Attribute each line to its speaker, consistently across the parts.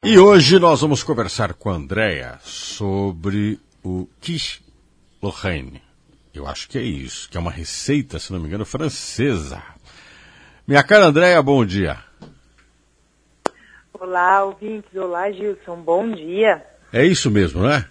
Speaker 1: E hoje nós vamos conversar com a Andréa sobre o quiche Lorraine. Eu acho que é isso, que é uma receita, se não me engano, francesa. Minha cara Andréa, bom dia.
Speaker 2: Olá, ouvintes. Olá, Gilson. Bom dia.
Speaker 1: É isso mesmo, né?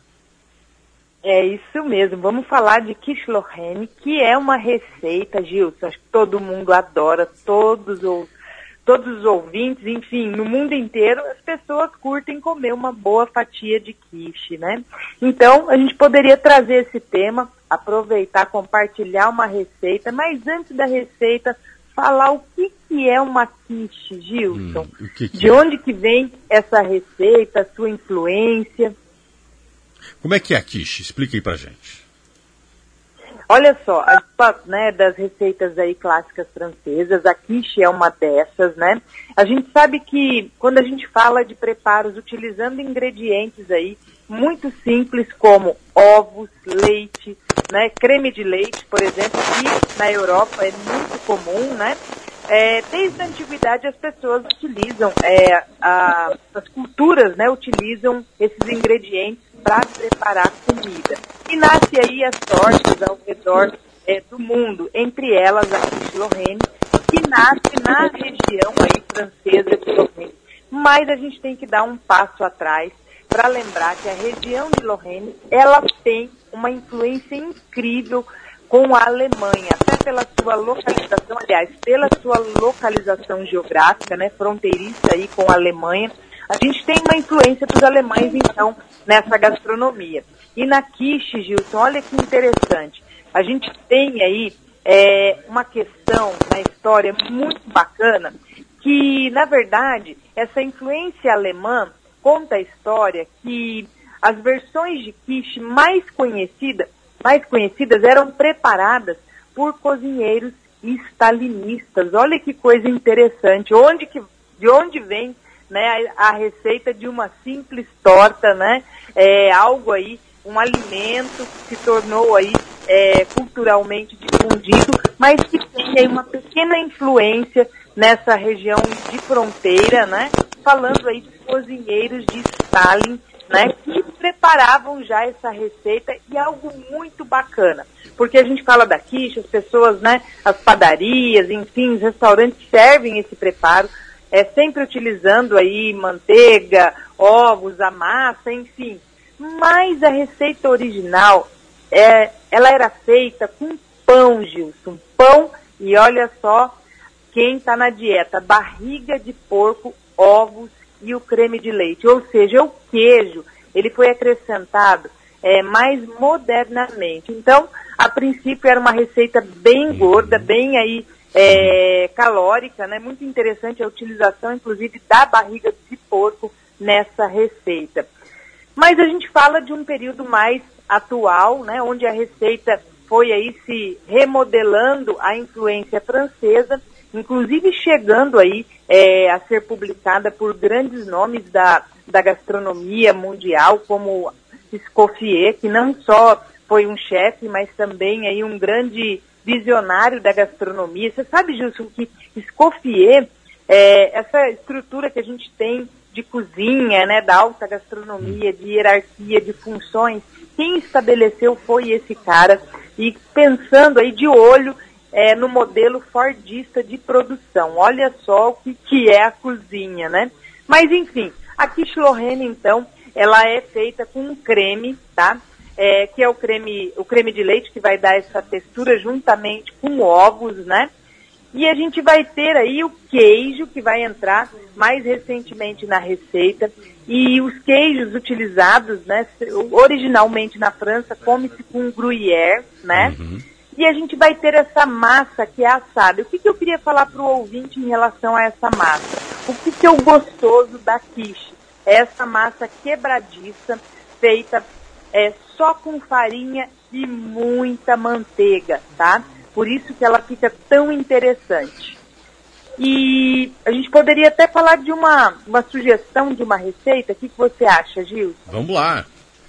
Speaker 2: É isso mesmo. Vamos falar de quiche Lorraine, que é uma receita, Gilson. Acho que todo mundo adora, todos os ouvintes, enfim, no mundo inteiro, as pessoas curtem comer uma boa fatia de quiche, né? Então, a gente poderia trazer esse tema, aproveitar, compartilhar uma receita, mas antes da receita, falar o que é uma quiche, Gilson. De onde que vem essa receita, a sua influência?
Speaker 1: Como é que é a quiche? Explica aí pra gente.
Speaker 2: Olha só, das receitas aí clássicas francesas, a quiche é uma dessas, né? A gente sabe que quando a gente fala de preparos utilizando ingredientes aí muito simples como ovos, leite, né? Creme de leite, por exemplo, que na Europa é muito comum, né? Desde a antiguidade as pessoas utilizam, as culturas, né, utilizam esses ingredientes para preparar comida. E nasce aí as tortas ao redor do mundo, entre elas a quiche Lorraine, que nasce na região aí francesa de Lorraine. Mas a gente tem que dar um passo atrás para lembrar que a região de Lorraine, ela tem uma influência incrível com a Alemanha, até pela sua localização, pela sua localização geográfica, né, fronteiriça aí com a Alemanha. A gente tem uma influência dos alemães, então, nessa gastronomia. E na quiche, Gilson, olha que interessante. A gente tem aí uma questão na história muito bacana, que, na verdade, essa influência alemã conta a história que as versões de quiche mais conhecidas eram preparadas por cozinheiros stalinistas. Olha que coisa interessante. De onde vem, né, a receita de uma simples torta, né? Algo aí, um alimento que se tornou aí culturalmente difundido, mas que tem aí uma pequena influência nessa região de fronteira, né? Falando aí de cozinheiros de Stalin, né, que preparavam já essa receita, e algo muito bacana, porque a gente fala da quiche, as pessoas, né, as padarias, enfim, os restaurantes servem esse preparo, sempre utilizando aí manteiga, ovos, a massa, enfim, mas a receita original, ela era feita com pão, Gilson, pão, e olha só, quem está na dieta, barriga de porco, ovos e o creme de leite, ou seja, o queijo, ele foi acrescentado mais modernamente. Então, a princípio era uma receita bem gorda, bem aí calórica, né? Muito interessante a utilização, inclusive, da barriga de porco nessa receita. Mas a gente fala de um período mais atual, né? Onde a receita foi aí se remodelando a influência francesa, inclusive chegando aí a ser publicada por grandes nomes da gastronomia mundial, como Escoffier, que não só foi um chefe, mas também aí um grande visionário da gastronomia. Você sabe, Gilson, que Escoffier, essa estrutura que a gente tem de cozinha, né, da alta gastronomia, de hierarquia, de funções, quem estabeleceu foi esse cara, e pensando aí de olho no modelo fordista de produção. Olha só o que é a cozinha, né? Mas, enfim, a quiche Lorraine, então, ela é feita com um creme, tá? Que é o creme de leite, que vai dar essa textura juntamente com ovos, né? E a gente vai ter aí o queijo, que vai entrar mais recentemente na receita. E os queijos utilizados, né? Originalmente na França, come-se com gruyère, né? Uhum. E a gente vai ter essa massa que é assada. O que eu queria falar para o ouvinte em relação a essa massa? O que é o gostoso da quiche? É essa massa quebradiça, feita só com farinha e muita manteiga, tá? Por isso que ela fica tão interessante. E a gente poderia até falar de uma sugestão de uma receita. O que você acha, Gilson?
Speaker 1: Vamos lá.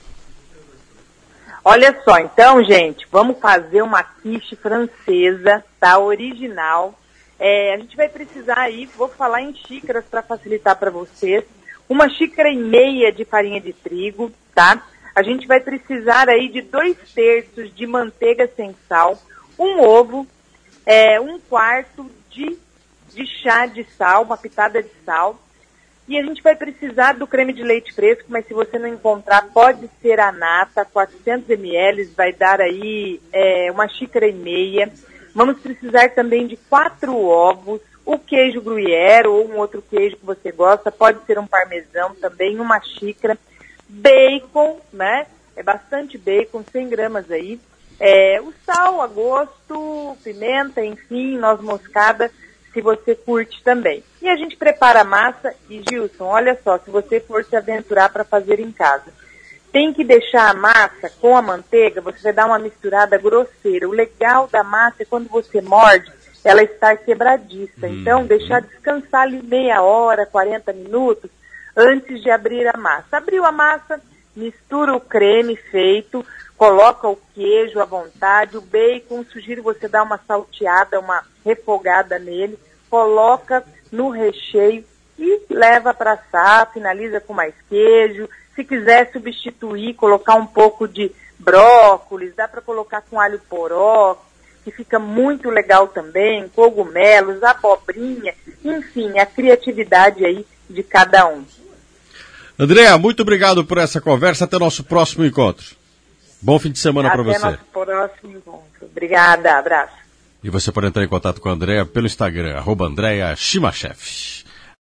Speaker 2: Olha só, então, gente, vamos fazer uma quiche francesa, tá? Original. A gente vai precisar aí, vou falar em xícaras para facilitar para vocês, 1,5 xícaras de farinha de trigo, tá? A gente vai precisar aí de 2/3 de manteiga sem sal, um ovo, 1/4 de chá de sal, uma pitada de sal. E a gente vai precisar do creme de leite fresco, mas se você não encontrar, pode ser a nata, 400 ml, vai dar aí 1,5 xícaras. Vamos precisar também de 4 ovos, o queijo gruyère ou um outro queijo que você gosta, pode ser um parmesão também, 1 xícara. Bacon, né? É bastante bacon, 100 gramas aí. O sal a gosto, pimenta, enfim, noz moscada, se você curte também. E a gente prepara a massa e, Gilson, olha só, se você for se aventurar para fazer em casa, tem que deixar a massa com a manteiga, você vai dar uma misturada grosseira. O legal da massa é quando você morde, ela estar quebradiça. Então, deixar descansar ali meia hora, 40 minutos, antes de abrir a massa. Abriu a massa, mistura o creme feito, coloca o queijo à vontade, o bacon, sugiro você dar uma salteada, uma refogada nele, coloca no recheio e leva para assar, finaliza com mais queijo. Se quiser substituir, colocar um pouco de brócolis, dá para colocar com alho poró, que fica muito legal também, cogumelos, abobrinha, enfim, a criatividade aí de cada um.
Speaker 1: Andréa, muito obrigado por essa conversa, até o nosso próximo encontro. Bom fim de semana para você.
Speaker 2: Até nosso próximo encontro. Obrigada, abraço.
Speaker 1: E você pode entrar em contato com a Andréa pelo Instagram, @AndreaChimachev.